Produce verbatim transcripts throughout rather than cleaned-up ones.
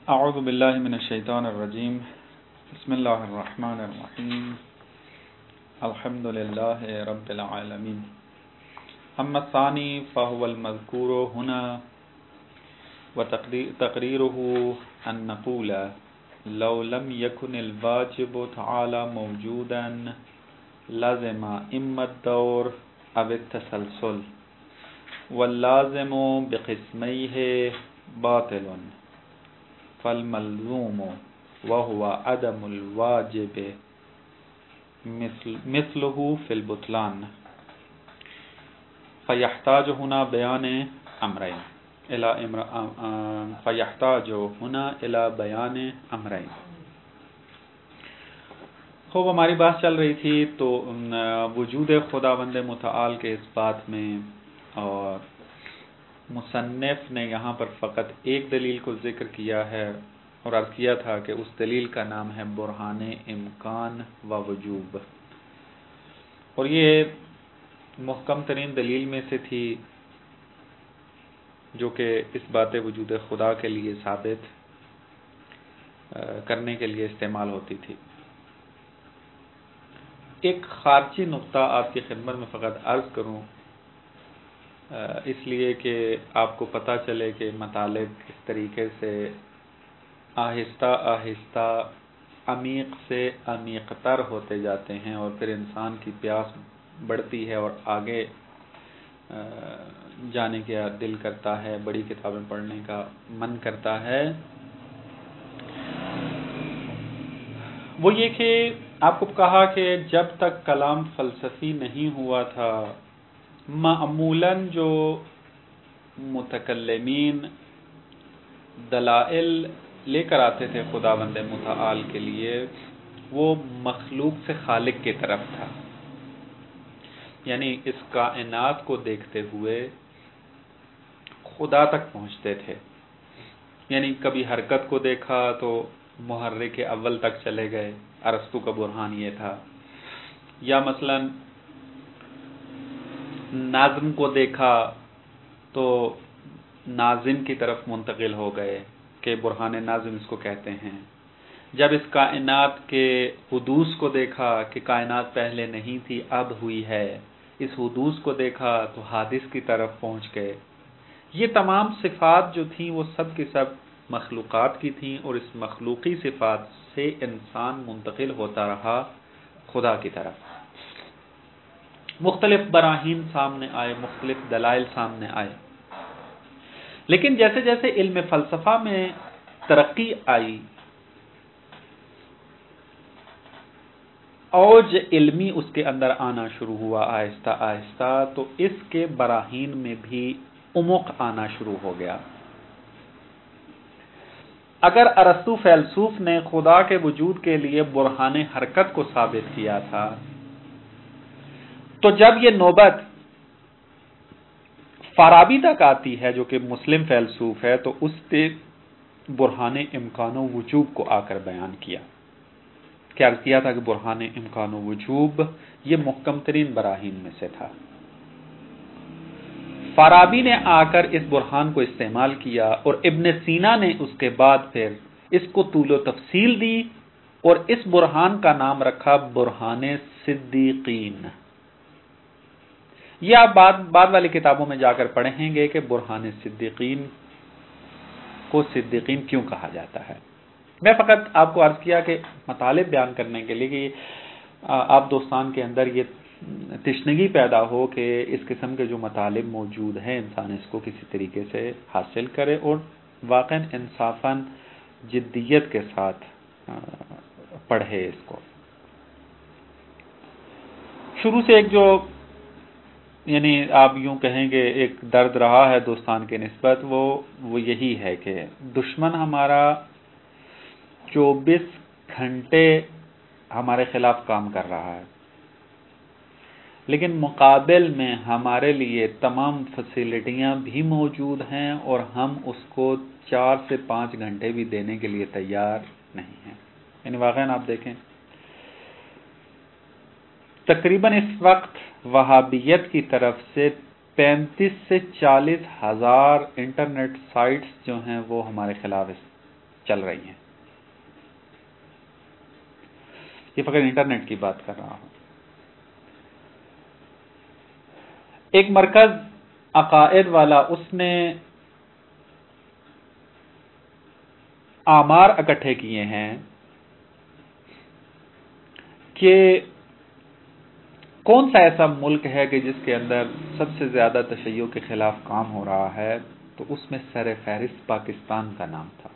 اعوذ باللہ من الشیطان الرجیم بسم اللہ الرحمن الرحیم الحمد للہ رب العالمین اما الثانی فهو المذکور هنا وتقریره ان نقول لو لم يكن الواجب تعالی موجودا لازم اما الدور او التسلسل واللازم بقسمیه باطل فالملزوم وهو عدم الواجب مثل مثله في البطلان فيحتاج هنا بيان امرين الى فيحتاج هنا الى بيان امرين. خوب ہماری بات چل رہی تھی تو وجود خداوند متعال کے اس بات میں، اور مصنف نے یہاں پر فقط ایک دلیل کو ذکر کیا ہے اور عرض کیا تھا کہ اس دلیل کا نام ہے برہان امکان و وجوب، اور یہ محکم ترین دلیل میں سے تھی جو کہ اس بات وجود خدا کے لیے ثابت کرنے کے لیے استعمال ہوتی تھی. ایک خارجی نقطہ آپ کی خدمت میں فقط عرض کروں، اس لیے کہ آپ کو پتہ چلے کہ مطالب کس طریقے سے آہستہ آہستہ عمیق سے عمیق تر ہوتے جاتے ہیں، اور پھر انسان کی پیاس بڑھتی ہے اور آگے جانے کا دل کرتا ہے، بڑی کتابیں پڑھنے کا من کرتا ہے. وہ یہ کہ آپ کو کہا کہ جب تک کلام فلسفی نہیں ہوا تھا، معمولاً جو متکلمین دلائل لے کر آتے تھے خداوند متعال کے لیے، وہ مخلوق سے خالق کی طرف تھا، یعنی اس کائنات کو دیکھتے ہوئے خدا تک پہنچتے تھے. یعنی کبھی حرکت کو دیکھا تو محرک اول تک چلے گئے، ارسطو کا برہان یہ تھا. یا مثلاً ناظم کو دیکھا تو ناظم کی طرف منتقل ہو گئے کہ برہان ناظم اس کو کہتے ہیں. جب اس کائنات کے حدوث کو دیکھا کہ کائنات پہلے نہیں تھی اب ہوئی ہے، اس حدوث کو دیکھا تو حادث کی طرف پہنچ گئے. یہ تمام صفات جو تھیں وہ سب کی سب مخلوقات کی تھیں، اور اس مخلوقی صفات سے انسان منتقل ہوتا رہا خدا کی طرف. مختلف براہین سامنے آئے، مختلف دلائل سامنے آئے، لیکن جیسے جیسے علم فلسفہ میں ترقی آئی، اوج علمی اس کے اندر آنا شروع ہوا آہستہ آہستہ، تو اس کے براہین میں بھی عمق آنا شروع ہو گیا. اگر ارسطو فیلسوف نے خدا کے وجود کے لیے برہان حرکت کو ثابت کیا تھا، تو جب یہ نوبت فارابی تک آتی ہے جو کہ مسلم فیلسوف ہے، تو اس نے برہان امکان و وجوب کو آ کر بیان کیا. کیا کیا تھا کہ برہان امکان و وجوب یہ محکم ترین براہین میں سے تھا. فارابی نے آ کر اس برہان کو استعمال کیا، اور ابن سینا نے اس کے بعد پھر اس کو طول و تفصیل دی، اور اس برہان کا نام رکھا برہان صدیقین. یہ آپ بعد بعد والی کتابوں میں جا کر پڑھیں گے کہ برہان صدیقین کو صدیقین کیوں کہا جاتا ہے. میں فقط آپ کو عرض کیا کہ مطالب بیان کرنے کے لیے کہ آپ دوستان کے اندر یہ تشنگی پیدا ہو کہ اس قسم کے جو مطالب موجود ہیں انسان اس کو کسی طریقے سے حاصل کرے، اور واقعاً انصافاً جدیت کے ساتھ پڑھے اس کو. شروع سے ایک جو یعنی آپ یوں کہیں گے ایک درد رہا ہے دوستان کے نسبت، وہ وہ یہی ہے کہ دشمن ہمارا چوبیس گھنٹے ہمارے خلاف کام کر رہا ہے، لیکن مقابل میں ہمارے لیے تمام فیسلٹیاں بھی موجود ہیں، اور ہم اس کو چار سے پانچ گھنٹے بھی دینے کے لیے تیار نہیں ہیں. یعنی واقعاً آپ دیکھیں تقریباً اس وقت وہابیت کی طرف سے پینتیس سے چالیس ہزار انٹرنیٹ سائٹس جو ہیں وہ ہمارے خلاف چل رہی ہیں. یہ فقط انٹرنیٹ کی بات کر رہا ہوں. ایک مرکز عقائد والا، اس نے آمار اکٹھے کیے ہیں کہ کون سا ایسا ملک ہے کہ جس کے اندر سب سے زیادہ تشیع کے خلاف کام ہو رہا ہے، تو اس میں سر فہرست پاکستان کا نام تھا.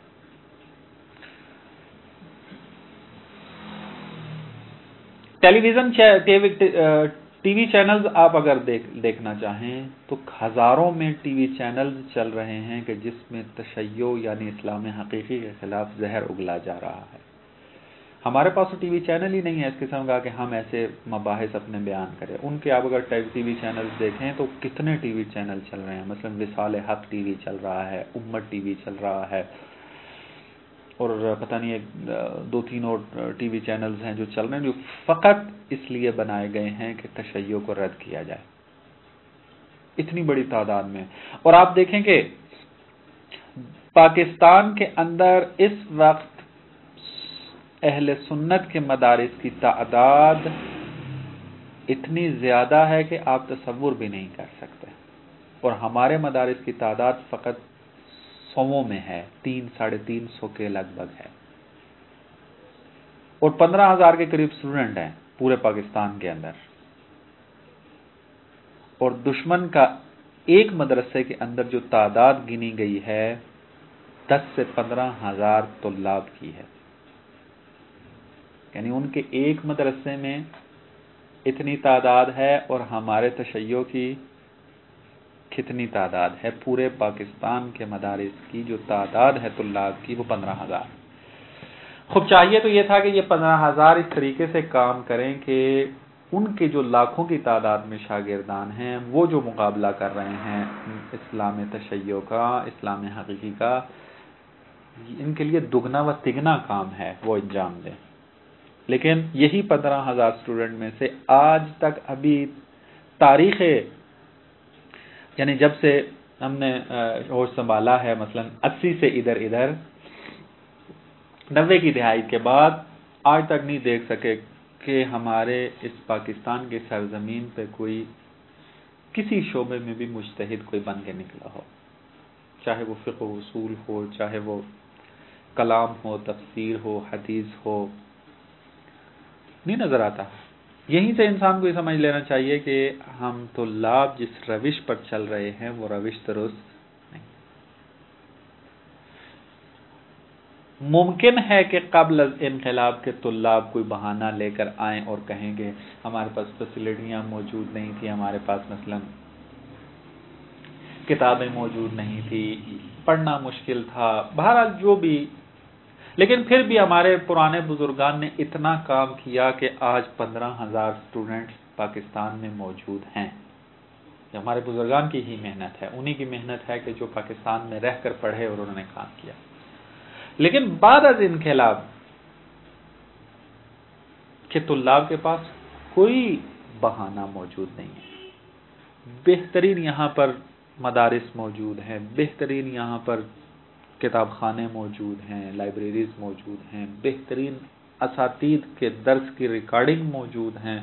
Television T V channels آپ اگر دیکھ دیکھنا چاہیں تو ہزاروں میں ٹی وی چینلز چل رہے ہیں کہ جس میں تشیع یعنی اسلام حقیقی کے خلاف زہر اگلا جا رہا ہے. ہمارے پاس تو ٹی وی چینل ہی نہیں ہے اس قسم کا کہ ہم ایسے مباحث اپنے بیان کریں. ان کے آپ اگر ٹی وی چینلز دیکھیں تو کتنے ٹی وی چینل چل رہے ہیں. مثلا وصال حق ٹی وی چل رہا ہے، امت ٹی وی چل رہا ہے، اور پتہ نہیں ایک دو تین اور ٹی وی چینلز ہیں جو چل رہے ہیں، جو فقط اس لیے بنائے گئے ہیں کہ تشیع کو رد کیا جائے، اتنی بڑی تعداد میں. اور آپ دیکھیں کہ پاکستان کے اندر اس وقت اہل سنت کے مدارس کی تعداد اتنی زیادہ ہے کہ آپ تصور بھی نہیں کر سکتے، اور ہمارے مدارس کی تعداد فقط سووں میں ہے، تین ساڑھے تین سو کے لگ بھگ ہے، اور پندرہ ہزار کے قریب اسٹوڈنٹ ہیں پورے پاکستان کے اندر. اور دشمن کا ایک مدرسے کے اندر جو تعداد گنی گئی ہے دس سے پندرہ ہزار طلاب کی ہے. یعنی ان کے ایک مدرسے میں اتنی تعداد ہے، اور ہمارے تشیع کی کتنی تعداد ہے؟ پورے پاکستان کے مدارس کی جو تعداد ہے طلاب کی وہ پندرہ ہزار. خب چاہیے تو یہ تھا کہ یہ پندرہ ہزار اس طریقے سے کام کریں کہ ان کے جو لاکھوں کی تعداد میں شاگردان ہیں وہ جو مقابلہ کر رہے ہیں اسلام تشیع کا، اسلام حقیقی کا، ان کے لیے دگنا و تگنا کام ہے وہ انجام دیں. لیکن یہی پندرہ ہزار اسٹوڈنٹ میں سے آج تک ابھی تاریخ، یعنی جب سے ہم نے ہوش سنبھالا ہے، مثلا اسی سے ادھر ادھر نوے کی دہائی کے بعد آج تک نہیں دیکھ سکے کہ ہمارے اس پاکستان کی سرزمین پہ کوئی کسی شعبے میں بھی مجتہد کوئی بن کے نکلا ہو، چاہے وہ فقہ و اصول ہو، چاہے وہ کلام ہو، تفسیر ہو، حدیث ہو، نہیں نظر آتا. یہیں سے انسان کو یہ سمجھ لینا چاہیے کہ ہم طلاب جس روش پر چل رہے ہیں وہ روش درست نہیں. ممکن ہے کہ قبل از انقلاب کے طلاب کوئی بہانہ لے کر آئیں اور کہیں گے ہمارے پاس فیسلٹیاں موجود نہیں تھی، ہمارے پاس مثلا کتابیں موجود نہیں تھی، پڑھنا مشکل تھا، بہرحال جو بھی. لیکن پھر بھی ہمارے پرانے بزرگان نے اتنا کام کیا کہ آج پندرہ ہزار اسٹوڈنٹ پاکستان میں موجود ہیں. یہ ہمارے بزرگان کی ہی محنت ہے، انہی کی محنت ہے کہ جو پاکستان میں رہ کر پڑھے اور انہوں نے کام کیا. لیکن بعد از انقلاب کہ طلاب کے پاس کوئی بہانہ موجود نہیں ہے. بہترین یہاں پر مدارس موجود ہیں، بہترین یہاں پر کتاب خانے موجود ہیں، لائبریریز موجود ہیں، بہترین اساتید کے درس کی ریکارڈنگ موجود ہیں.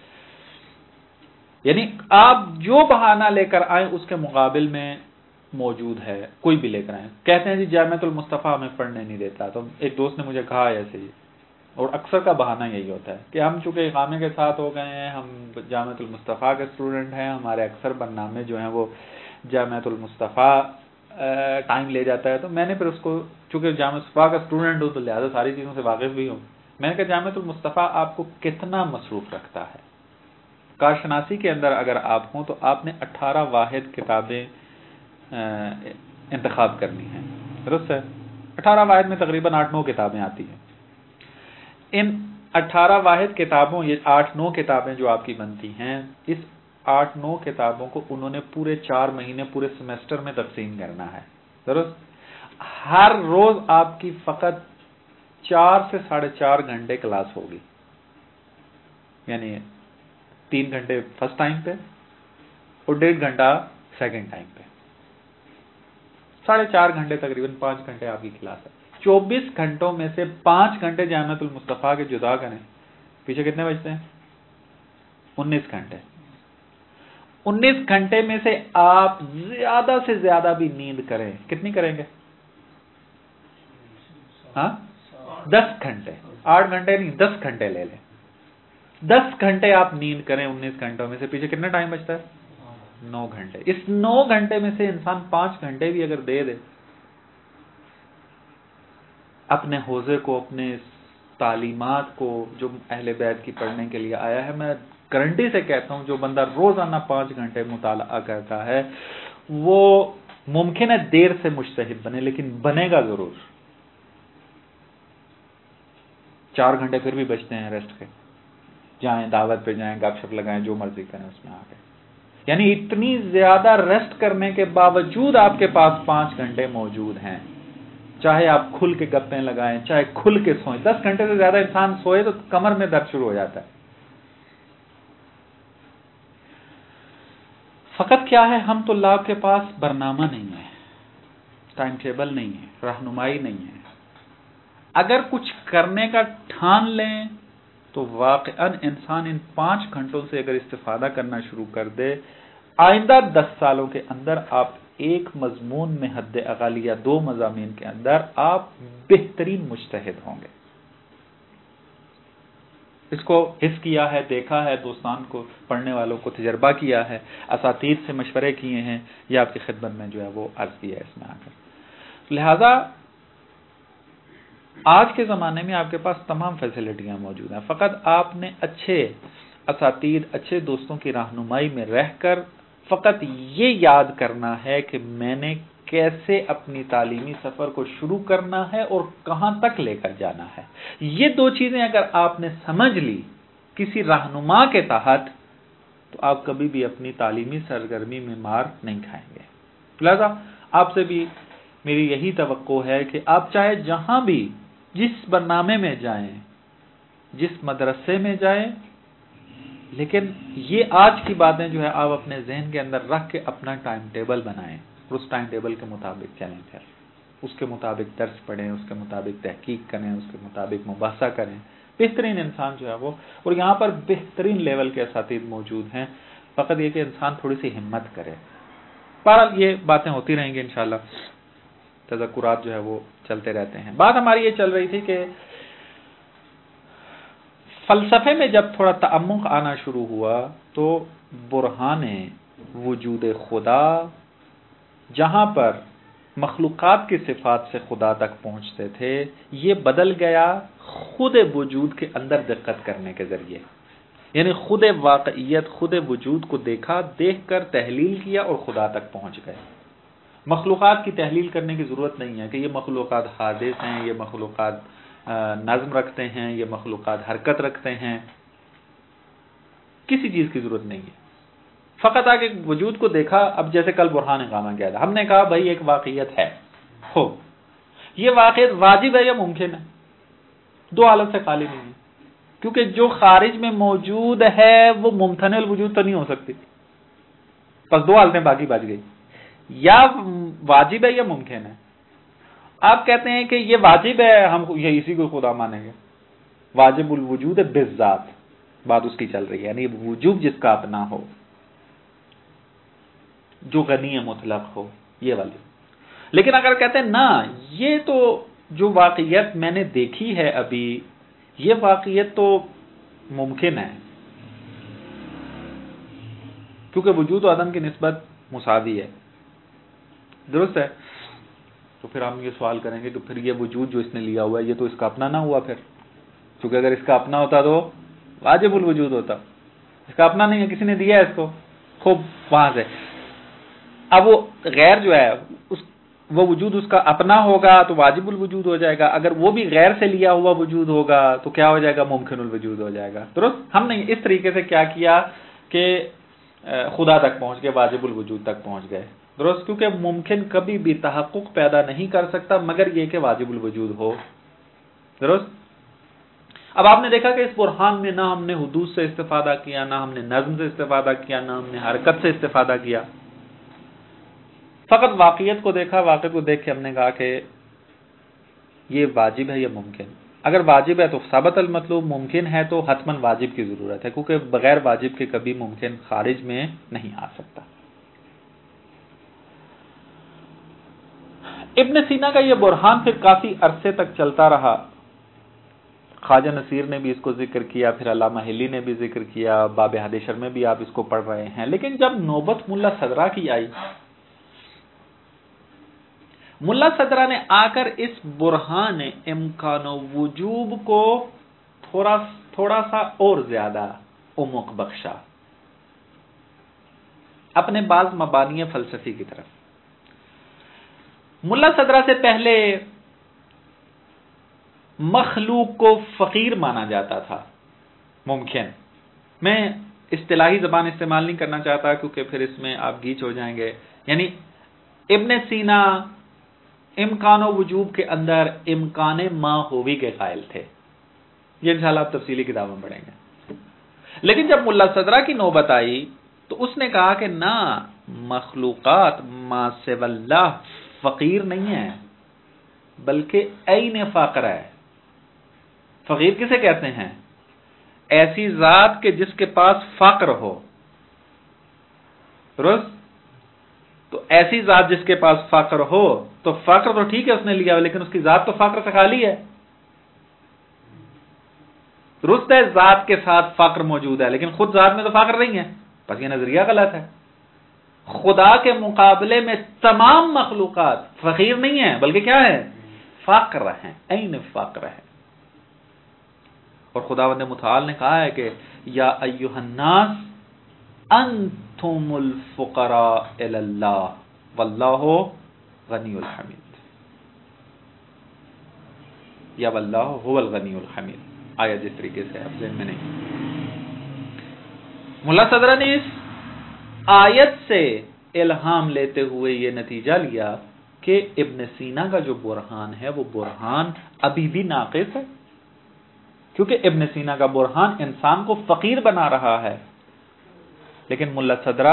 یعنی آپ جو بہانہ لے کر آئیں اس کے مقابل میں موجود ہے، کوئی بھی لے کر آئیں. کہتے ہیں جی جامعۃ المصطفیٰ ہمیں پڑھنے نہیں دیتا. تو ایک دوست نے مجھے کہا ایسے ہی، اور اکثر کا بہانہ یہی ہوتا ہے کہ ہم چونکہ اقامے کے ساتھ ہو گئے ہیں، ہم جامعۃ المصطفیٰ کے اسٹوڈنٹ ہیں، ہمارے اکثر برنامے جو ہیں وہ جامعۃ المصطفیٰ ٹائم لے جاتا ہے. تو میں نے پھر اس کو، چونکہ جامعۃ المصطفیٰ کا اسٹوڈنٹ ہوں تو لہٰذا ساری چیزوں سے واقف بھی ہوں، میں نے کہا جامعۃ المصطفیٰ آپ کو کتنا مصروف رکھتا ہے؟ کارشناسی کے اندر اگر آپ ہوں تو آپ نے اٹھارہ واحد کتابیں انتخاب کرنی ہیں، درست ہے؟ اٹھارہ واحد میں تقریباً آٹھ نو کتابیں آتی ہیں. ان اٹھارہ واحد کتابوں، یہ آٹھ نو کتابیں جو آپ کی بنتی ہیں، اس آٹھ نو کتابوں کو انہوں نے پورے چار مہینے پورے سیمسٹر میں تقسیم کرنا ہے، درست؟ ہر روز آپ کی فقط چار سے ساڑھے چار گھنٹے کلاس ہوگی، یعنی تین گھنٹے فرسٹ ٹائم پہ اور ڈیڑھ گھنٹہ سیکنڈ ٹائم پہ، ساڑھے چار گھنٹے تقریباً پانچ گھنٹے آپ کی کلاس ہے. چوبیس گھنٹوں میں سے پانچ گھنٹے جامعۃ المصطفیٰ کے جدا کریں، پیچھے کتنے بچتے ہیں؟ انیس گھنٹے۔ انیس گھنٹے میں سے آپ زیادہ سے زیادہ بھی نیند کریں، کتنی کریں گے؟ ہاں دس گھنٹے، آٹھ گھنٹے نہیں، دس گھنٹے لے لیں۔ دس گھنٹے آپ نیند کریں انیس گھنٹوں میں سے، پیچھے کتنا ٹائم بچتا ہے؟ نو گھنٹے۔ اس نو گھنٹے میں سے انسان پانچ گھنٹے بھی اگر دے دے اپنے حوزے کو، اپنے تعلیمات کو جو اہل بیت کی پڑھنے کے لیے آیا ہے، میں گارنٹی سے کہتا ہوں جو بندہ روزانہ پانچ گھنٹے مطالعہ کرتا ہے وہ ممکن ہے دیر سے مجتہد بنے، لیکن بنے گا ضرور۔ چار گھنٹے پھر بھی بچتے ہیں ریسٹ کے، جائیں دعوت پہ جائیں، گپ شپ لگائیں، جو مرضی کریں اس میں آ کے۔ یعنی اتنی زیادہ ریسٹ کرنے کے باوجود آپ کے پاس پانچ گھنٹے موجود ہیں، چاہے آپ کھل کے گپیں لگائیں، چاہے کھل کے سوئیں۔ دس گھنٹے سے زیادہ انسان سوئے تو کمر میں درد شروع ہو جاتا ہے۔ فقط کیا ہے، ہم طلاب کے پاس برنامہ نہیں ہے، ٹائم ٹیبل نہیں ہے، رہنمائی نہیں ہے۔ اگر کچھ کرنے کا ٹھان لیں تو واقعاً انسان ان پانچ گھنٹوں سے اگر استفادہ کرنا شروع کر دے، آئندہ دس سالوں کے اندر آپ ایک مضمون میں حد اقل یا دو مضامین کے اندر آپ بہترین مجتہد ہوں گے۔ اس کو حس کیا ہے، دیکھا ہے، دوستان کو، پڑھنے والوں کو تجربہ کیا ہے، اساتید سے مشورے کیے ہیں، یہ آپ کی خدمت میں جو ہے وہ عرض کیا ہے اس میں آ کر۔ لہذا آج کے زمانے میں آپ کے پاس تمام فیسلٹیاں موجود ہیں، فقط آپ نے اچھے اساتید، اچھے دوستوں کی رہنمائی میں رہ کر فقط یہ یاد کرنا ہے کہ میں نے کیسے اپنی تعلیمی سفر کو شروع کرنا ہے اور کہاں تک لے کر جانا ہے۔ یہ دو چیزیں اگر آپ نے سمجھ لی کسی رہنما کے تحت تو آپ کبھی بھی اپنی تعلیمی سرگرمی میں مار نہیں کھائیں گے۔ لہذا آپ سے بھی میری یہی توقع ہے کہ آپ چاہے جہاں بھی، جس برنامے میں جائیں، جس مدرسے میں جائیں، لیکن یہ آج کی باتیں جو ہے آپ اپنے ذہن کے اندر رکھ کے اپنا ٹائم ٹیبل بنائیں اور اس ٹائم ٹیبل کے مطابق چلیں، پھر اس کے مطابق درس پڑھیں، اس کے مطابق تحقیق کریں، اس کے مطابق مباحثہ کریں۔ بہترین انسان جو ہے وہ، اور یہاں پر بہترین لیول کے اساتید موجود ہیں، فقط یہ کہ انسان تھوڑی سی ہمت کرے۔ بہرحال یہ باتیں ہوتی رہیں گی انشاءاللہ، تذکرات جو ہے وہ چلتے رہتے ہیں۔ بات ہماری یہ چل رہی تھی کہ فلسفے میں جب تھوڑا تعمق آنا شروع ہوا تو برہان وجود خدا، جہاں پر مخلوقات کی صفات سے خدا تک پہنچتے تھے، یہ بدل گیا خود وجود کے اندر دقت کرنے کے ذریعے۔ یعنی خود واقعیت، خود وجود کو دیکھا، دیکھ کر تحلیل کیا اور خدا تک پہنچ گئے۔ مخلوقات کی تحلیل کرنے کی ضرورت نہیں ہے کہ یہ مخلوقات حادث ہیں، یہ مخلوقات نظم رکھتے ہیں، یہ مخلوقات حرکت رکھتے ہیں، کسی چیز کی ضرورت نہیں ہے۔ فقط آگے وجود کو دیکھا۔ اب جیسے کل برہان اقامہ کیا تھا، ہم نے کہا بھائی ایک واقعیت ہے، ہو یہ واقعیت واجب ہے یا ممکن ہے؟ دو حالت سے خالی نہیں ہے، کیونکہ جو خارج میں موجود ہے وہ ممتنع الوجود تو نہیں ہو سکتی، بس دو حالتیں باقی بچ گئی، یا واجب ہے یا ممکن ہے۔ آپ کہتے ہیں کہ یہ واجب ہے، ہم یہ اسی کو خدا مانیں گے، واجب الوجود بالذات، بات اس کی چل رہی ہے، یعنی وجوب جس کا اپنا ہو، جو غنی مطلق ہو، یہ والی۔ لیکن اگر کہتے ہیں نا یہ تو جو واقعیت میں نے دیکھی ہے ابھی، یہ واقعیت تو ممکن ہے، کیونکہ وجود و عدم کی نسبت مساوی ہے، درست ہے؟ تو پھر ہم یہ سوال کریں گے کہ پھر یہ وجود جو اس نے لیا ہوا ہے یہ تو اس کا اپنا نہ ہوا پھر، کیونکہ اگر اس کا اپنا ہوتا تو واجب الوجود ہوتا، اس کا اپنا نہیں ہے، کسی نے دیا ہے اس کو، خوب وہاں سے۔ اب وہ غیر جو ہے اس وہ وجود اس کا اپنا ہوگا تو واجب الوجود ہو جائے گا، اگر وہ بھی غیر سے لیا ہوا وجود ہوگا تو کیا ہو جائے گا؟ ممکن الوجود ہو جائے گا، درست؟ ہم نے اس طریقے سے کیا کیا کہ خدا تک پہنچ گئے، واجب الوجود تک پہنچ گئے، درست؟ کیونکہ ممکن کبھی بھی تحقق پیدا نہیں کر سکتا مگر یہ کہ واجب الوجود ہو، درست؟ اب آپ نے دیکھا کہ اس برہان میں نہ ہم نے حدوث سے استفادہ کیا، نہ ہم نے نظم سے استفادہ کیا، نہ ہم نے حرکت سے استفادہ کیا، فقط واقعیت کو دیکھا۔ واقعیت کو دیکھ کے ہم نے کہا کہ یہ واجب ہے یا ممکن؟ اگر واجب ہے تو ثابت المطلوب، ممکن ہے تو حتماً واجب کی ضرورت ہے، کیونکہ بغیر واجب کے کبھی ممکن خارج میں نہیں آ سکتا۔ ابن سینا کا یہ برہان پھر کافی عرصے تک چلتا رہا۔ خواجہ نصیر نے بھی اس کو ذکر کیا، پھر علامہ حلی نے بھی ذکر کیا، باب حدیثر میں بھی آپ اس کو پڑھ رہے ہیں۔ لیکن جب نوبت ملا صدرہ کی آئی، ملا صدرہ نے آ کر اس برہان امکان و وجوب کو تھوڑا تھوڑا سا اور زیادہ عمق بخشا اپنے بعض مبانی فلسفی کی طرف۔ ملا صدرہ سے پہلے مخلوق کو فقیر مانا جاتا تھا، ممکن، میں اصطلاحی زبان استعمال نہیں کرنا چاہتا کیونکہ پھر اس میں آپ گیچ ہو جائیں گے، یعنی ابن سینا امکان و وجوب کے اندر امکان ما ہووی کے قائل تھے، یہ انشاءاللہ آپ تفصیلی کتابوں میں پڑھیں گے۔ لیکن جب ملا صدرہ کی نوبت آئی تو اس نے کہا کہ نہ، مخلوقات ما سوی اللہ فقیر نہیں ہے بلکہ عین فقر ہے۔ فقیر کسے کہتے ہیں؟ ایسی ذات کے جس کے پاس فقر ہو، درست؟ تو ایسی ذات جس کے پاس فقر ہو، تو فقر تو ٹھیک ہے اس نے لیا، لیکن اس کی ذات تو فقر سے خالی ہے۔ درست ہے ذات کے ساتھ فقر موجود ہے لیکن خود ذات میں تو فقر نہیں ہے، بس یہ نظریہ غلط ہے۔ خدا کے مقابلے میں تمام مخلوقات فقیر نہیں ہیں بلکہ کیا ہے؟ فقر ہیں، عین فقر ہے۔ اور خداوند متعال نے کہا ہے کہ یا ایھا الناس انتم الفقراء الی اللہ واللہ غنی الحمید، یا واللہ هو الغنی الحمید، آیا جس طریقے سے آپ ذہن میں نہیں۔ ملا صدرہ نے اس آیت سے الہام لیتے ہوئے یہ نتیجہ لیا کہ ابن سینا کا جو برہان ہے وہ برہان ابھی بھی ناقص ہے، کیونکہ ابن سینا کا برہان انسان کو فقیر بنا رہا ہے، لیکن ملا صدرہ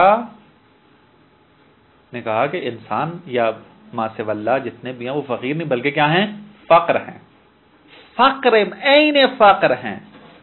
نے کہا کہ انسان یا ما سوی اللہ جتنے بھی ہیں وہ فقیر نہیں بلکہ کیا ہیں؟ فقر ہیں، فقر عین فقر ہیں۔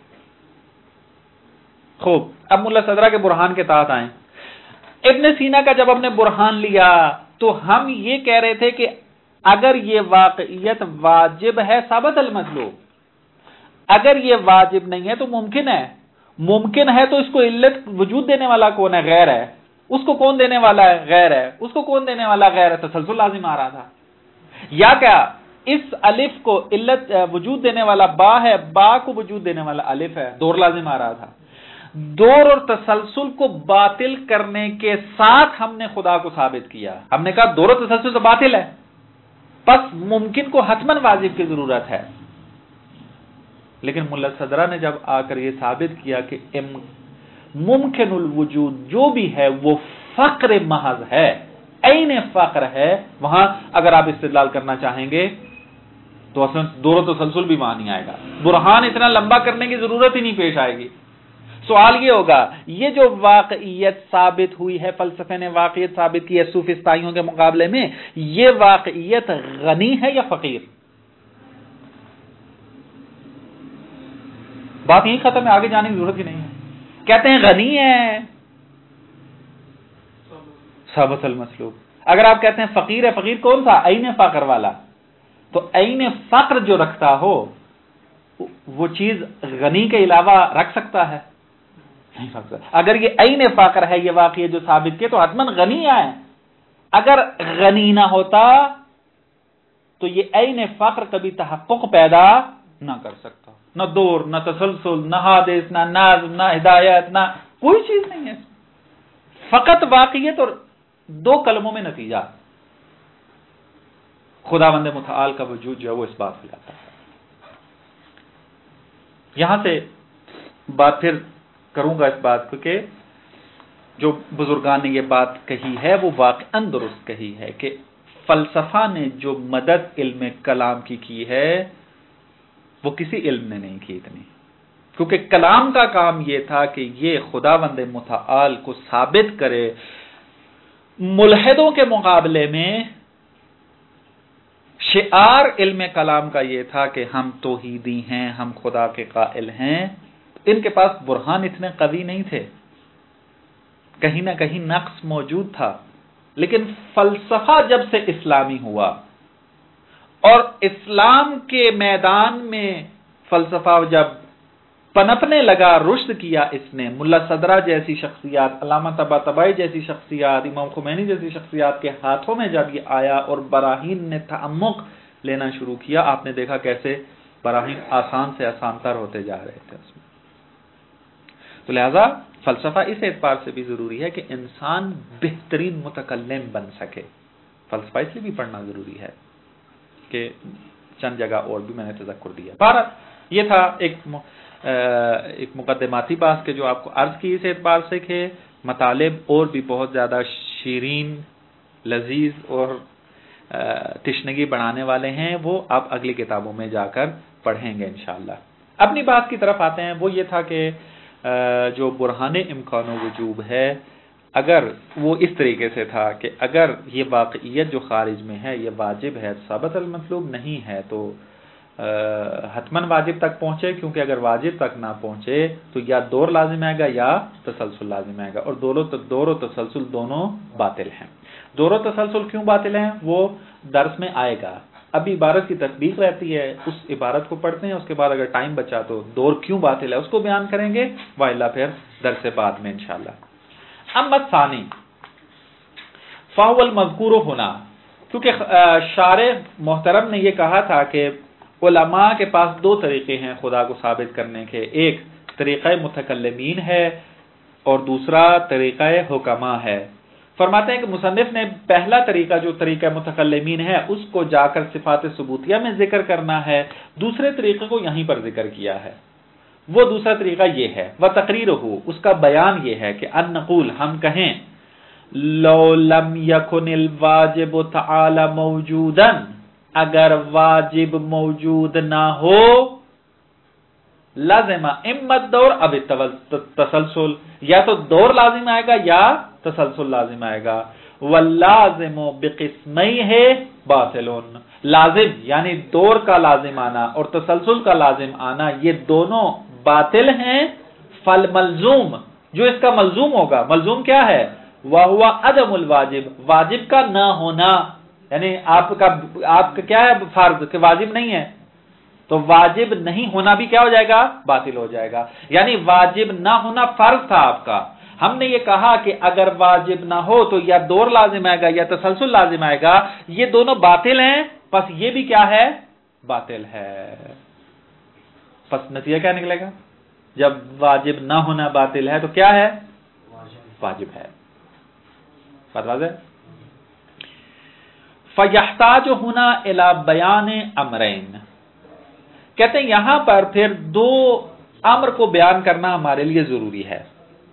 خوب، اب ملا صدرہ کے برہان کے تحت آئیں۔ ابن سینا کا جب ہم نے برہان لیا تو ہم یہ کہہ رہے تھے کہ اگر یہ واقعیت واجب ہے ثابت المطلوب، اگر یہ واجب نہیں ہے تو ممکن ہے، ممکن ہے تو اس کو علت وجود دینے والا کون ہے؟ غیر ہے۔ اس کو کون دینے والا ہے؟ غیر ہے۔ اس کو کون دینے والا؟ غیر ہے۔ تسلسل لازم آ رہا تھا، یا کیا اس الف کو علت وجود دینے والا با ہے، با کو وجود دینے والا الف ہے، دور لازم آ رہا تھا۔ دور اور تسلسل کو باطل کرنے کے ساتھ ہم نے خدا کو ثابت کیا، ہم نے کہا دور و تسلسل تو باطل ہے، پس ممکن کو حتماً واجب کی ضرورت ہے۔ لیکن ملا صدرہ نے جب آ کر یہ ثابت کیا کہ ممکن الوجود جو بھی ہے وہ فقر محض ہے، عین فقر ہے، وہاں اگر آپ استدلال کرنا چاہیں گے تو اصلا دور و تسلسل بھی وہاں نہیں آئے گا، برہان اتنا لمبا کرنے کی ضرورت ہی نہیں پیش آئے گی۔ سوال یہ ہوگا یہ جو واقعیت ثابت ہوئی ہے، فلسفے نے واقعیت ثابت کی ہے صوفسطائیوں کے مقابلے میں، یہ واقعیت غنی ہے یا فقیر؟ بات یہی ختم ہے، آگے جانے کی ضرورت ہی نہیں ہے۔ کہتے ہیں غنی ہے، ثابت المطلوب۔ اگر آپ کہتے ہیں فقیر ہے، فقیر کون سا؟ عین فقر والا۔ تو عین فقر جو رکھتا ہو وہ چیز غنی کے علاوہ رکھ سکتا ہے؟ نہیں رکھ سکتا۔ اگر یہ عین فقر ہے، یہ واقعی جو ثابت کیا، تو حتماً غنی ہے۔ اگر غنی نہ ہوتا تو یہ عین فقر کبھی تحقق پیدا نہ کر سکتا، نہ دور، نہ تسلسل، نہ حادث، نہ نظم، نہ ہدایت، نہ کوئی چیز نہیں ہے، فقط واقعیت اور دو کلموں میں نتیجہ۔ خداوند متعال کا وجود جو ہے وہ اس بات ہو جاتا ہے۔ یہاں سے بات پھر کروں گا اس بات کو کہ جو بزرگان نے یہ بات کہی ہے وہ واقعاً درست کہی ہے کہ فلسفہ نے جو مدد علم کلام کی کی ہے وہ کسی علم نے نہیں کی اتنی، کیونکہ کلام کا کام یہ تھا کہ یہ خداوند متعال کو ثابت کرے، ملحدوں کے مقابلے میں شعار علم کلام کا یہ تھا کہ ہم توحیدی ہیں، ہم خدا کے قائل ہیں. ان کے پاس برہان اتنے قوی نہیں تھے، کہیں نہ کہیں نقص موجود تھا. لیکن فلسفہ جب سے اسلامی ہوا اور اسلام کے میدان میں فلسفہ جب پنپنے لگا، رشد کیا اس نے، ملا صدرہ جیسی شخصیات، علامہ طباطبائی جیسی شخصیات، امام خمینی جیسی شخصیات کے ہاتھوں میں جب یہ آیا اور براہین نے تعمق لینا شروع کیا، آپ نے دیکھا کیسے براہین آسان سے آسان تر ہوتے جا رہے تھے اس میں. تو لہذا فلسفہ اس اعتبار سے بھی ضروری ہے کہ انسان بہترین متکلم بن سکے. فلسفہ اس لیے بھی پڑھنا ضروری ہے کہ چند جگہ اور بھی میں نے تذکر دیا. بہرحال یہ تھا ایک ایک مقدماتی بات کہ جو آپ کو عرض کی اس اعتبار سے کہ مطالب اور بھی بہت زیادہ شیرین، لذیذ اور تشنگی بڑھانے والے ہیں، وہ آپ اگلی کتابوں میں جا کر پڑھیں گے انشاءاللہ. اپنی بات کی طرف آتے ہیں. وہ یہ تھا کہ جو برہان امکان و وجوب ہے، اگر وہ اس طریقے سے تھا کہ اگر یہ واقعیت جو خارج میں ہے یہ واجب ہے، ثابت المطلوب نہیں ہے، تو حتماً واجب تک پہنچے، کیونکہ اگر واجب تک نہ پہنچے تو یا دور لازم آئے گا یا تسلسل لازم آئے گا، اور دونوں دور و تسلسل دونوں باطل ہیں. دور و تسلسل کیوں باطل ہیں وہ درس میں آئے گا. ابھی عبارت کی تطبیق رہتی ہے، اس عبارت کو پڑھتے ہیں، اس کے بعد اگر ٹائم بچا تو دور کیوں باطل ہے اس کو بیان کریں گے، وائلہ پھر درس بعد میں انشاءاللہ. اما ثانی فاول المذکور ہونا، کیونکہ شارح محترم نے یہ کہا تھا کہ علماء کے پاس دو طریقے ہیں خدا کو ثابت کرنے کے، ایک طریقہ متکلمین ہے اور دوسرا طریقہ حکما ہے. فرماتے ہیں کہ مصنف نے پہلا طریقہ جو طریقہ متکلمین ہے اس کو جا کر صفات ثبوتیہ میں ذکر کرنا ہے، دوسرے طریقے کو یہیں پر ذکر کیا ہے. وہ دوسرا طریقہ یہ ہے، وَتَقْرِيرُهُ، اس کا بیان یہ ہے کہ ان نقول، ہم کہیں لو لم یکن الواجب تعالی موجودا، اگر واجب موجود نہ ہو، لازم اما الدور اب تسلسل، یا تو دور لازم آئے گا یا تسلسل لازم آئے گا. واللازم بقسمیہ باطل، لازم یعنی دور کا لازم آنا اور تسلسل کا لازم آنا یہ دونوں باطل ہیں. فالملزوم، جو اس کا ملزوم ہوگا، ملزوم کیا ہے؟ وہو عدم الواجب، واجب کا نہ ہونا، یعنی آپ کا آپ کا کیا ہے فرض کہ واجب نہیں ہے، تو واجب نہیں ہونا بھی کیا ہو جائے گا؟ باطل ہو جائے گا. یعنی واجب نہ ہونا فرض تھا آپ کا، ہم نے یہ کہا کہ اگر واجب نہ ہو تو یا دور لازم آئے گا یا تسلسل لازم آئے گا، یہ دونوں باطل ہیں، پس یہ بھی کیا ہے؟ باطل ہے. پس نتیجہ کیا نکلے گا؟ جب واجب نہ ہونا باطل ہے تو کیا ہے؟ واجب ہے. بات واضح؟ فَيَحْتَاجُ هُنَا إِلَى بَيَانِ أَمْرَيْنِ، کہتے ہیں یہاں پر پھر دو امر کو بیان کرنا ہمارے لیے ضروری ہے.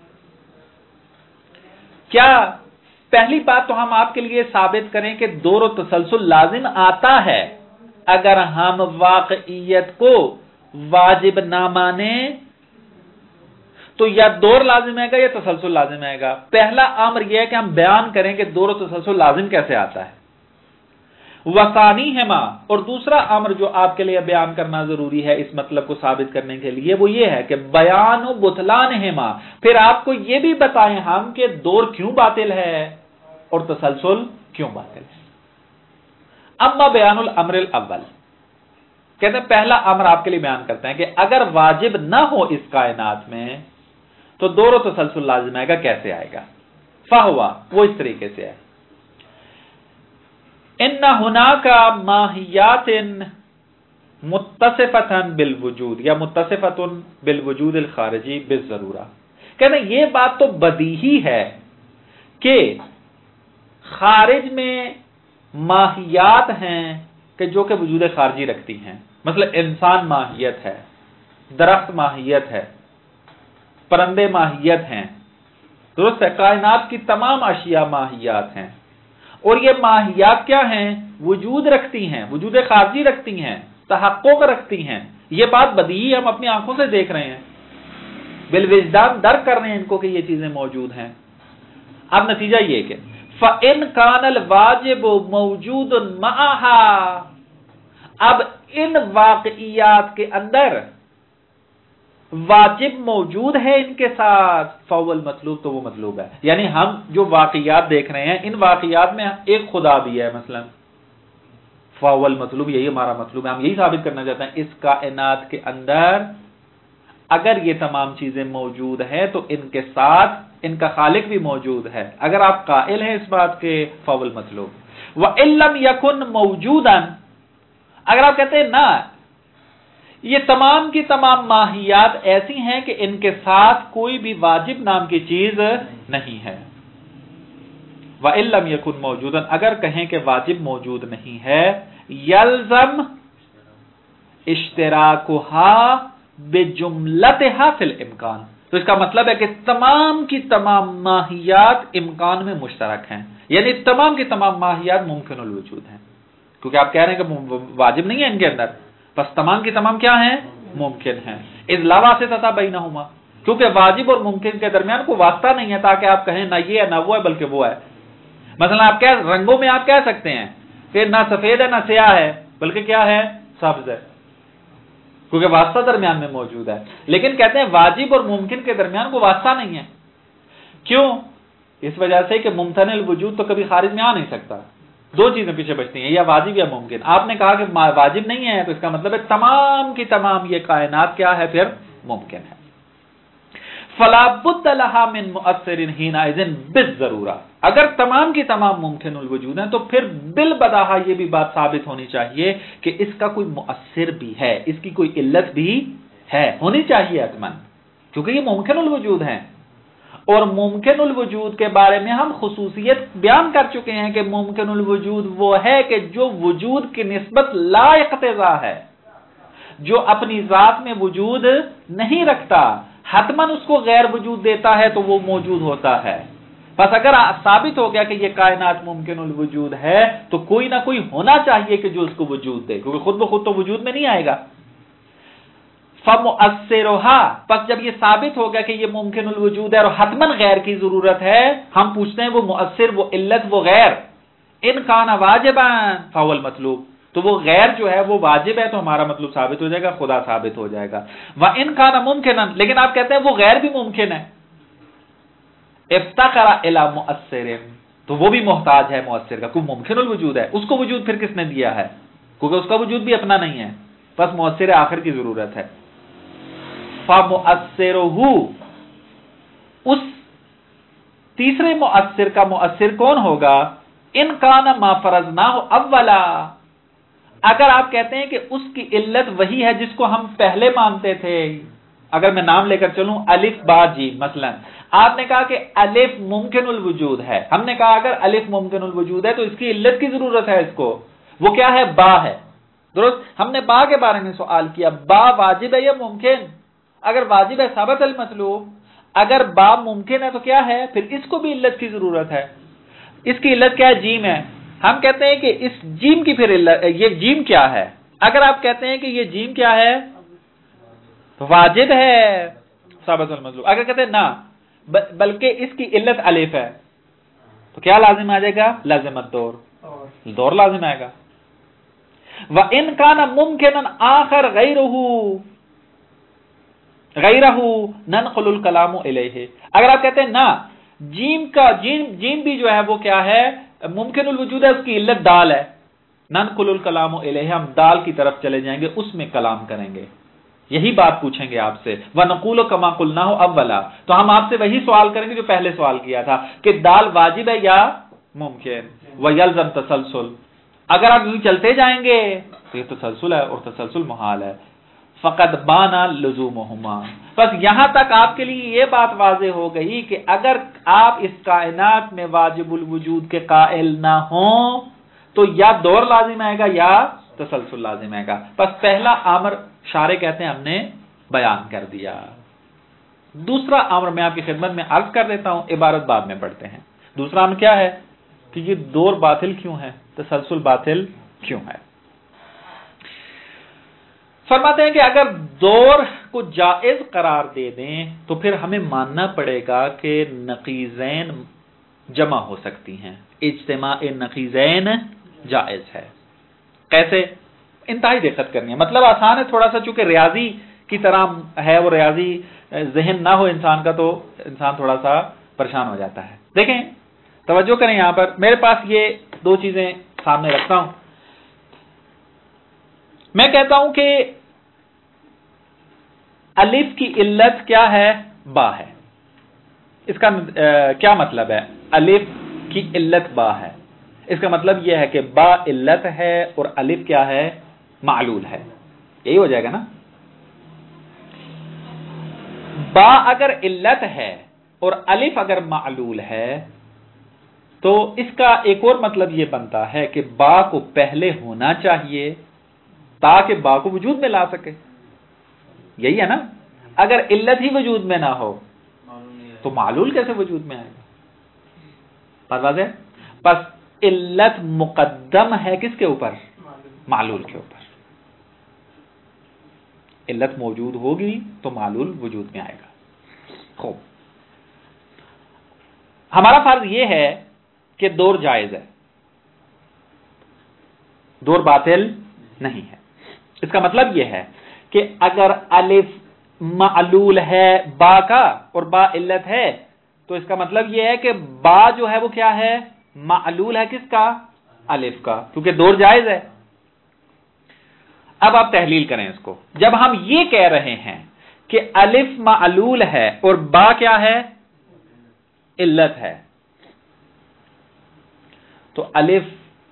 کیا پہلی بات تو ہم آپ کے لیے ثابت کریں کہ دور و تسلسل لازم آتا ہے اگر ہم واقعیت کو واجب نہ مانیں، تو یا دور لازم آئے گا یا تسلسل لازم آئے گا. پہلا امر یہ ہے کہ ہم بیان کریں کہ دور و تسلسل لازم کیسے آتا ہے. وثانیہما، اور دوسرا امر جو آپ کے لیے بیان کرنا ضروری ہے اس مطلب کو ثابت کرنے کے لیے وہ یہ ہے کہ بیان و بطلانہما، پھر آپ کو یہ بھی بتائیں ہم کہ دور کیوں باطل ہے اور تسلسل کیوں باطل ہے. اما بیان الامر الاول، کہتے ہیں پہلا امر آپ کے لیے بیان کرتے ہیں کہ اگر واجب نہ ہو اس کائنات میں تو دور و تسلسل لازم آئے گا، کیسے آئے گا؟ فہوا، وہ اس طریقے سے ہے، ان ہناک ماہیات متصفۃ بالوجود یا متصفۃ بالوجود الخارجی بالضرورہ. کہتے ہیں یہ بات تو بدیہی ہے کہ خارج میں ماہیات ہیں کہ جو کہ وجود خارجی رکھتی ہیں. مثلا انسان ماہیت ہے، درخت ماہیت ہے، پرندے ماہیت ہیں، درست ہے، کائنات کی تمام اشیاء ماہیات ہیں، اور یہ ماہیات کیا ہیں؟ وجود رکھتی ہیں، وجود خارجی رکھتی ہیں، تحقق رکھتی ہیں. یہ بات بدیہی ہم اپنی آنکھوں سے دیکھ رہے ہیں، بالوجدان درک کر رہے ہیں ان کو کہ یہ چیزیں موجود ہیں. اب نتیجہ یہ کہ فَإِنْ كَانَ الْوَاجِبُ مَوْجُودٌ مَعَهَا، اب ان واقعیات کے اندر واجب موجود ہے ان کے ساتھ، فاول مطلوب تو وہ مطلوب ہے. یعنی ہم جو واقعیات دیکھ رہے ہیں ان واقعیات میں ایک خدا بھی ہے مثلا، فاول مطلوب یہی ہمارا مطلوب ہے، ہم یہی ثابت کرنا چاہتے ہیں اس کائنات کے اندر اگر یہ تمام چیزیں موجود ہیں تو ان کے ساتھ ان کا خالق بھی موجود ہے. اگر آپ قائل ہیں اس بات کے، فاول مطلوب. وَإِن لَّمْ يَكُن مَّوْجُودًا، اگر آپ کہتے ہیں نا یہ تمام کی تمام ماہیات ایسی ہیں کہ ان کے ساتھ کوئی بھی واجب نام کی چیز نہیں ہے. وَإِن لَّمْ يَكُن مَّوْجُودًا، اگر کہیں کہ واجب موجود نہیں ہے، يَلْزَمْ اشتراکها بجملتها فی الامکان، تو اس کا مطلب ہے کہ تمام کی تمام ماہیات امکان میں مشترک ہیں، یعنی تمام کی تمام ماہیات ممکن الوجود ہیں. کیونکہ آپ کہہ رہے ہیں کہ واجب نہیں ہے ان کے اندر، بس تمام کی تمام کیا ہیں؟ ممکن ہیں. اذ لا واسطہ بینہما، کیونکہ واجب اور ممکن کے درمیان کوئی واسطہ نہیں ہے تاکہ آپ کہیں نہ یہ ہے نہ وہ ہے بلکہ وہ ہے. مثلا آپ کہہ رنگوں میں آپ کہہ سکتے ہیں کہ نہ سفید ہے نہ سیاہ ہے بلکہ کیا ہے؟ سبز ہے، کیونکہ واسطہ درمیان میں موجود ہے. لیکن کہتے ہیں واجب اور ممکن کے درمیان کوئی واسطہ نہیں ہے. کیوں؟ اس وجہ سے کہ ممتنع الوجود تو کبھی خارج میں آ نہیں سکتا، دو چیزیں پیچھے بچتی ہیں، یا واجب یا ممکن. آپ نے کہا کہ واجب نہیں ہے تو اس کا مطلب ہے تمام کی تمام یہ کائنات کیا ہے؟ پھر ممکن ہے. فلا بد لها من مؤثر حينئذ بالضرورہ، اگر تمام کی تمام ممکن الوجود ہیں تو پھر بالبداہا یہ بھی بات ثابت ہونی چاہیے کہ اس کا کوئی مؤثر بھی ہے، اس کی کوئی علت بھی ہے، ہونی چاہیے حتماً، کیونکہ یہ ممکن الوجود ہیں. اور ممکن الوجود کے بارے میں ہم خصوصیت بیان کر چکے ہیں کہ ممکن الوجود وہ ہے کہ جو وجود کی نسبت لا اقتضا ہے، جو اپنی ذات میں وجود نہیں رکھتا، حتماً اس کو غیر وجود دیتا ہے تو وہ موجود ہوتا ہے. بس اگر ثابت ہو گیا کہ یہ کائنات ممکن الوجود ہے تو کوئی نہ کوئی ہونا چاہیے کہ جو اس کو وجود دے، کیونکہ خود بخود تو وجود میں نہیں آئے گا. فَمُؤَثِّرُهَا، پس جب یہ ثابت ہو گیا کہ یہ ممکن الوجود ہے اور حتماً غیر کی ضرورت ہے، ہم پوچھتے ہیں وہ مؤثر، وہ علت، وہ غیر، ان کان واجباً فهو المطلوب، تو وہ غیر جو ہے وہ واجب ہے تو ہمارا مطلب ثابت ہو جائے گا، خدا ثابت ہو جائے گا. وَإِن كَانَ مُمْكِنًا، لیکن آپ کہتے ہیں وہ غیر بھی ممکن ہے. افتقر الى مؤثر، تو وہ بھی محتاج ہے مؤثر کا، کوئی ممکن الوجود ہے، اس کو وجود پھر کس نے دیا ہے؟ کیونکہ اس کا وجود بھی اپنا نہیں ہے، بس مؤثر آخر کی ضرورت ہے. فَمُؤَثِّرُهُ، اس تیسرے مؤثر کا مؤثر کون ہوگا؟ ان کان ما فرضناه اولا، اگر آپ کہتے ہیں کہ اس کی علت وہی ہے جس کو ہم پہلے مانتے تھے. اگر میں نام لے کر چلوں الف با جیم، مثلا آپ نے کہا کہ الف ممکن الوجود ہے، ہم نے کہا اگر الف ممکن الوجود ہے تو اس کی علت کی ضرورت ہے، اس کو وہ کیا ہے؟ با ہے. درست، ہم نے با کے بارے میں سوال کیا، با واجب ہے یا ممکن؟ اگر واجب ہے ثابت المطلوب، اگر با ممکن ہے تو کیا ہے؟ پھر اس کو بھی علت کی ضرورت ہے. اس کی علت کیا ہے؟ جیم ہے. ہم کہتے ہیں کہ اس جیم کی پھر علت، یہ جیم کیا ہے؟ اگر آپ کہتے ہیں کہ یہ جیم کیا ہے تو واجب ہے ثابت المطلوب. اگر کہتے ہیں نا بلکہ اس کی علت الف ہے تو کیا لازم آ جائے گا؟ لازم الدور، دور لازم آئے گا. وَإِن كَانَ مُمْكِنًا آخر غَيْرُهُ غَيْرَهُ نَنْقُلُ الْكَلَامُ إِلَيْهِ، اگر آپ کہتے ہیں نا جیم کا جیم جیم بھی جو ہے وہ کیا ہے؟ ممکن الوجود ہے، اس کی علت دال ہے. نَنْقُلُ الْكَلَامُ إِلَيْهِ، ہم دال کی طرف چلے جائیں گے، اس میں کلام کریں گے، یہی بات پوچھیں گے آپ سے. وَنَقُولُ كَمَا قُلْنَاهُ أَوَّلًا، تو ہم آپ سے وہی سوال کریں گے جو پہلے سوال کیا تھا کہ دال واجب ہے یا ممکن. وَيَلْزَمْ تَسَلْسُلُ، اگر آپ یوں چلتے جائیں گے تو یہ تسلسل ہے اور تسلسل محال ہے. فقط بانا لزومہما، بس یہاں تک آپ کے لیے یہ بات واضح ہو گئی کہ اگر آپ اس کائنات میں واجب الوجود کے قائل نہ ہوں تو یا دور لازم آئے گا یا تسلسل لازم آئے گا. بس پہلا امر شارع کہتے ہیں ہم نے بیان کر دیا. دوسرا امر میں آپ کی خدمت میں عرض کر دیتا ہوں، عبارت بعد میں پڑھتے ہیں. دوسرا امر کیا ہے کہ یہ دور باطل کیوں ہے، تسلسل باطل کیوں ہے؟ فرماتے ہیں کہ اگر دور کو جائز قرار دے دیں تو پھر ہمیں ماننا پڑے گا کہ نقیضین جمع ہو سکتی ہیں، اجتماع نقیضین جائز ہے. کیسے؟ انتہائی دقت کرنی ہے. مطلب آسان ہے تھوڑا سا، چونکہ ریاضی کی طرح ہے، وہ ریاضی ذہن نہ ہو انسان کا تو انسان تھوڑا سا پریشان ہو جاتا ہے. دیکھیں توجہ کریں، یہاں پر میرے پاس یہ دو چیزیں سامنے رکھتا ہوں. میں کہتا ہوں کہ الف کی علت کیا ہے؟ با ہے. اس کا کیا مطلب ہے؟ الف کی علت با ہے. اس کا مطلب یہ ہے کہ با علت ہے اور الف کیا ہے؟ معلول ہے. یہی ہو جائے گا نا. با اگر علت ہے اور الف اگر معلول ہے تو اس کا ایک اور مطلب یہ بنتا ہے کہ با کو پہلے ہونا چاہیے تاکہ با کو وجود میں لا سکے. یہی ہے نا. اگر علت ہی وجود میں نہ ہو تو معلول کیسے وجود میں آئے گا؟ بات واضح ہے؟ پس علت مقدم ہے کس کے اوپر؟ معلول کے اوپر. علت موجود ہوگی تو معلول وجود میں آئے گا. خوب، ہمارا فرض یہ ہے کہ دور جائز ہے، دور باطل نہیں ہے. اس کا مطلب یہ ہے کہ اگر الف معلول ہے با کا اور با علت ہے تو اس کا مطلب یہ ہے کہ با جو ہے وہ کیا ہے؟ معلول ہے کس کا؟ الف کا، کیونکہ دور جائز ہے. اب آپ تحلیل کریں اس کو. جب ہم یہ کہہ رہے ہیں کہ الف معلول ہے اور با کیا ہے؟ علت ہے، تو الف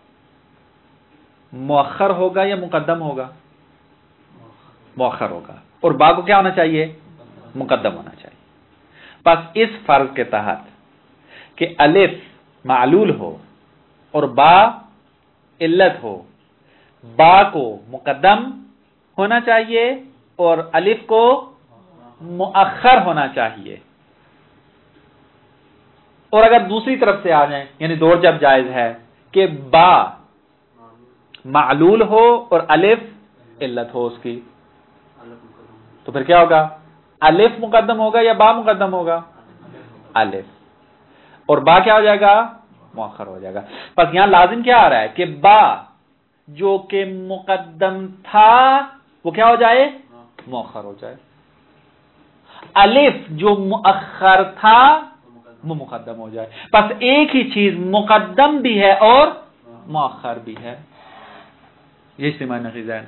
مؤخر ہوگا یا مقدم ہوگا؟ مؤخر ہوگا. اور با کو کیا ہونا چاہیے؟ مقدم ہونا چاہیے. بس اس فرض کے تحت کہ الف معلول ہو اور با علت ہو، با کو مقدم ہونا چاہیے اور الف کو مؤخر ہونا چاہیے. اور اگر دوسری طرف سے آ جائیں، یعنی دور جب جائز ہے کہ با معلول ہو اور الف علت ہو اس کی، تو پھر کیا ہوگا؟ الف مقدم ہوگا یا با مقدم ہوگا؟ الف. اور با کیا ہو جائے گا؟ مؤخر ہو جائے گا. بس یہاں لازم کیا آ رہا ہے کہ با جو کہ مقدم تھا وہ کیا ہو جائے؟ مؤخر ہو جائے. الف جو مؤخر تھا وہ مقدم ہو جائے. بس ایک ہی چیز مقدم بھی ہے اور مؤخر بھی ہے. یہ اجتماعی نقیضین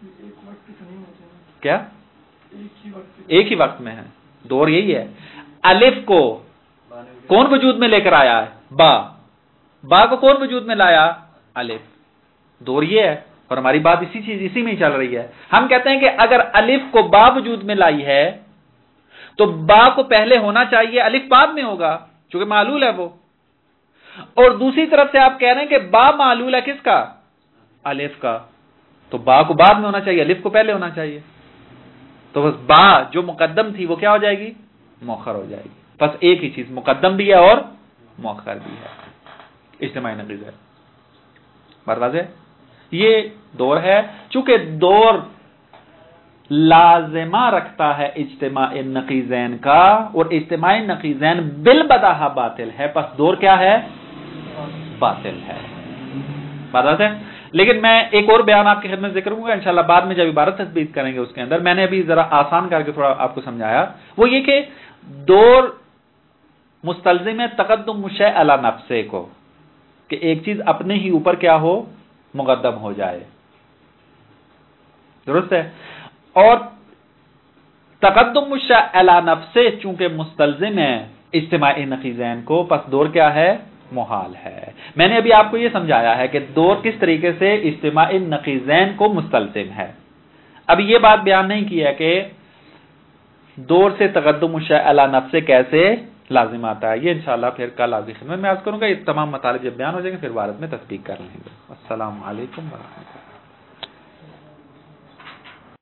کیا ایک ہی وقت میں ہے. دور یہی ہے. الف کو کون وجود میں لے کر آیا ہے؟ با. با کو کون وجود میں لایا؟ الف. دور یہ ہے. اور ہماری بات اسی چیز اسی میں ہی چل رہی ہے. ہم کہتے ہیں کہ اگر الف کو با وجود میں لائی ہے تو با کو پہلے ہونا چاہیے، الف بعد میں ہوگا چونکہ معلول ہے وہ. اور دوسری طرف سے آپ کہہ رہے ہیں کہ با معلول ہے کس کا؟ الف کا. تو با کو بعد میں ہونا چاہیے، الف کو پہلے ہونا چاہیے. تو بس با جو مقدم تھی وہ کیا ہو جائے گی؟ مؤخر ہو جائے گی. بس ایک ہی چیز مقدم بھی ہے اور مؤخر بھی ہے. اجتماعی نقیض ہے. بات واضح ہے؟ یہ دور ہے. چونکہ دور لازمہ رکھتا ہے اجتماعی نقیضین کا، اور اجتماعی نقیضین بالبداہہ باطل ہے، پس دور کیا ہے؟ باطل ہے. بات واضح ہے؟ لیکن میں ایک اور بیان آپ کی خدمت ذکر کروں گا انشاءاللہ بعد میں جب عبارت تثبیت کریں گے اس کے اندر. میں نے ابھی ذرا آسان کر کے تھوڑا آپ کو سمجھایا. وہ یہ کہ دور مستلزم ہے تقدم الشیء علی نفسہ کو، کہ ایک چیز اپنے ہی اوپر کیا ہو؟ مقدم ہو جائے. درست ہے. اور تقدم الشیء علی نفسہ چونکہ مستلزم ہے اجتماعی نقیضین کو، پس دور کیا ہے؟ محال ہے. میں نے ابھی آپ کو یہ سمجھایا ہے کہ دور کس طریقے سے اجتماعی نقیضین کو مستلزم ہے. ابھی یہ بات بیان نہیں کی ہے کہ دور سے تقدم الشیء علی نفسہ کیسے لازم آتا ہے. یہ انشاءاللہ پھر کل آپ کی خدمت میں عرض کروں گا. یہ تمام مطالب جب بیان ہو جائیں گے پھر عبارت میں تصدیق کر لیں گے. السلام علیکم ورحمۃ اللہ.